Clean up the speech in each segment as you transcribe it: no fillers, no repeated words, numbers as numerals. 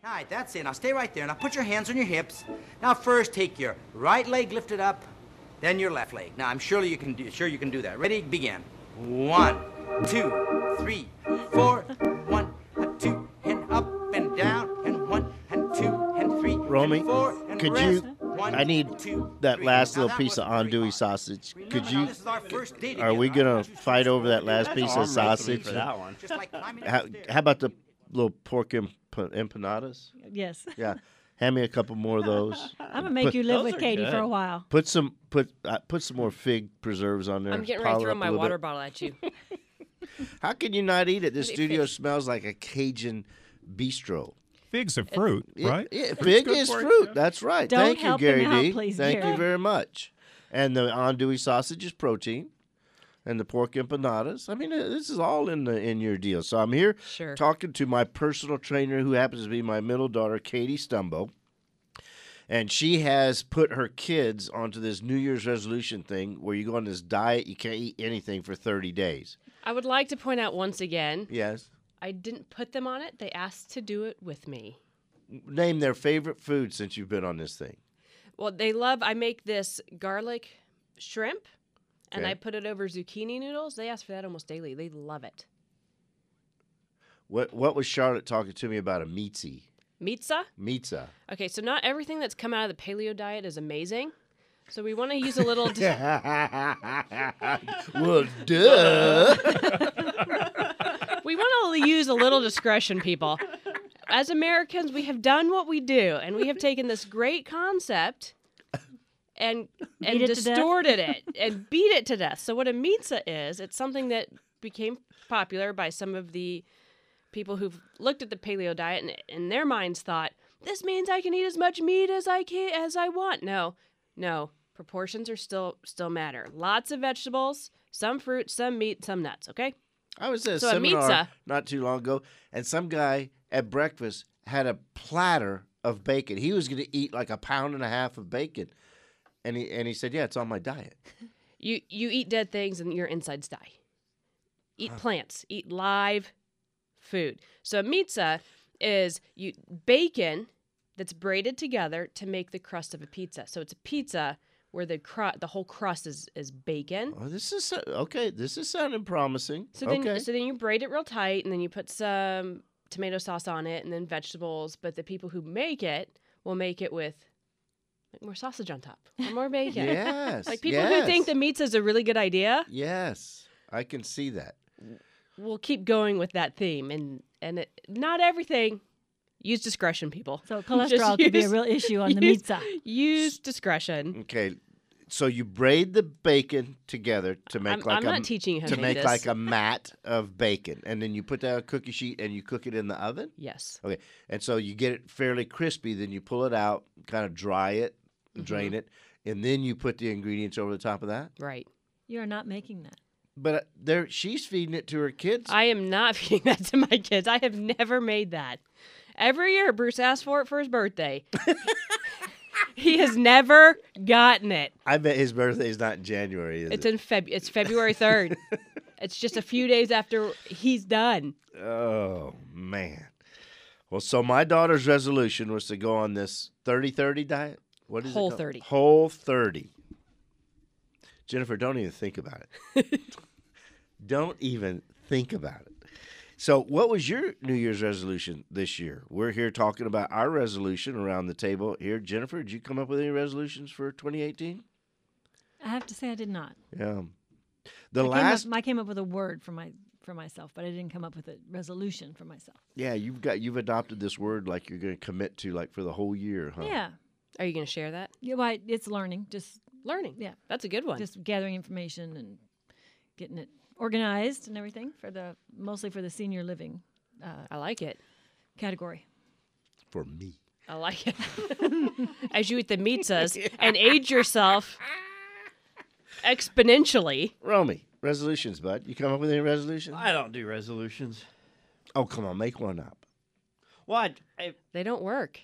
All right, that's it. Now stay right there. Now put your hands on your hips. Now first take your right leg lifted up, then your left leg. Now I'm sure you can do that. Ready? Begin. 1, 2, 3, 4. 1 and 2 and up and down and 1 and 2 and 3. Romy, and 4 and could rest. you? 1, I need 2, that 3. last Now, little that piece of wasn't very andouille hard. sausage. Remember, Could now, you? this is our first date Are we together. gonna I want you to fight choose over that what last to do. piece of Arm wrestling sausage? for that one. Just like climbing How upstairs. about the little pork empanadas? Yes. Yeah, hand me a couple more of those. I'm gonna make you live those with are Katie for good. a while. Put some more fig preserves on there. I'm getting ready Pile to it throw up a my little water bit. bottle at you. How can you not eat it? This Let it studio fit. smells like a Cajun bistro. Fig's a fruit, right? Yeah, fig is fruit. That's right. Don't Thank you, help Gary him out, D. please, Thank Gary. you very much. And the andouille sausage is protein, and the pork empanadas. I mean, this is all in your deal. So I'm here Sure. talking to my personal trainer, who happens to be my middle daughter, Katie Stumbo. And she has put her kids onto this New Year's resolution thing where you go on this diet, you can't eat anything for 30 days. I would like to point out once again, Yes. I didn't put them on it. They asked to do it with me. Name their favorite food since you've been on this thing. Well, I make this garlic shrimp, and Okay. I put it over zucchini noodles. They ask for that almost daily. They love it. What was Charlotte talking to me about a meatsy? Mitza? Meatza. Okay, so not everything that's come out of the paleo diet is amazing. So we want to use a little... Well, duh. We want to use a little discretion, people. As Americans, we have done what we do, and we have taken this great concept and Beat it to death. distorted it and beat it to death. So what a mitza is, it's something that became popular by some of the people who've looked at the paleo diet and in their minds thought, this means I can eat as much meat as I want. No. Proportions are still matter. Lots of vegetables, some fruit, some meat, some nuts, okay? I was at a So a seminar meatza. not too long ago, and some guy at breakfast had a platter of bacon. He was going to eat like 1.5 pounds of bacon, and he said, "Yeah, it's on my diet." You eat dead things and your insides die. Eat plants. Eat live food. So a mitza is bacon that's braided together to make the crust of a pizza. So it's a pizza where the whole crust is bacon. Oh, this is okay. This is sounding promising. So then, okay. so then you braid it real tight, and then you put some tomato sauce on it, and then vegetables. But the people who make it will make it with more sausage on top, or more bacon. Yes. Like people who think the mitza is a really good idea, Yes, I can see that. we'll keep going with that theme, and not everything. Use discretion, people. So cholesterol could be a real issue on the pizza. Use discretion. Okay, so you braid the bacon together to make I'm not teaching you how to make make this. like a mat of bacon, and then you put that on a cookie sheet and you cook it in the oven. Yes. Okay, and so you get it fairly crispy. Then you pull it out, kind of dry it, drain it, and then you put the ingredients over the top of that. Right. You are not making that. But she's feeding it to her kids. I am not feeding that to my kids. I have never made that. Every year, Bruce asks for it for his birthday. He has never gotten it. I bet his birthday is not in January, is It's it? in It's February 3rd. It's just a few days after he's done. Oh, man. Well, so my daughter's resolution was to go on this 30-30 diet. What is Whole it called? 30. Whole 30. Jennifer, don't even think about it. Don't even think about it. So what was your New Year's resolution this year? We're here talking about our resolution around the table here. Jennifer, did you come up with any resolutions for 2018? I have to say I did not. Yeah. I came up with a word for myself, but I didn't come up with a resolution for myself. Yeah, you've adopted this word like you're going to commit to like for the whole year, huh? Yeah. Are you going to share that? Yeah, well, it's learning. Just Learning. Yeah. That's a good one. just gathering information and getting it organized and everything mostly for the senior living I like it. category. For me. I like it. As you eat the mitzas and age yourself exponentially. Romy, resolutions, bud. You come up with any resolutions? I don't do resolutions. Oh, come on, make one up. Well, They don't work.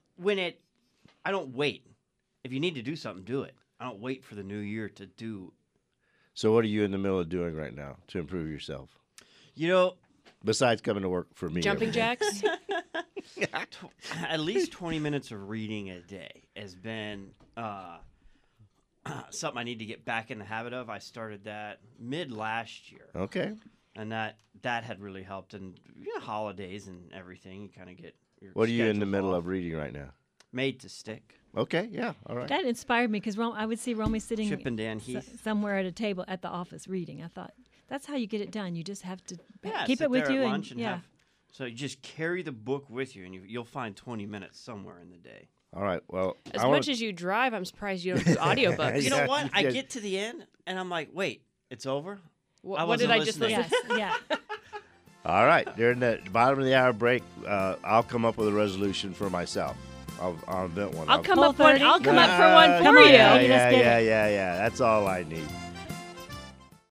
I don't wait. If you need to do something, do it. I don't wait for the new year to do. So what are you in the middle of doing right now to improve yourself? You know, Besides coming to work for me. Jumping every day. jacks. At least 20 minutes of reading a day has been something I need to get back in the habit of. I started that mid last year, Okay. and that had really helped. And holidays and everything, you kind of get. Your What are you in the schedules middle off. of reading right now? Made to Stick. Okay. Yeah. All right. That inspired me because I would see Romy sitting Chip and Dan Heath. somewhere at a table at the office reading. I thought that's how you get it done. You just have to Yeah, keep sit it with there you at lunch and yeah. have. So you just carry the book with you, and you'll find 20 minutes somewhere in the day. All right. Well, As much as you drive, I'm surprised you don't do audiobooks. You know Yeah, what? you I did. get to the end, and I'm like, wait, it's over? I What did wasn't I just listening. listen? Yes, yeah. all right. During the bottom of the hour break, I'll come up with a resolution for myself. I'll invent one. I'll come up one. 12:30? I'll come up for one for Come on, you. Yeah, Let's yeah, get yeah, it. yeah, yeah. That's all I need.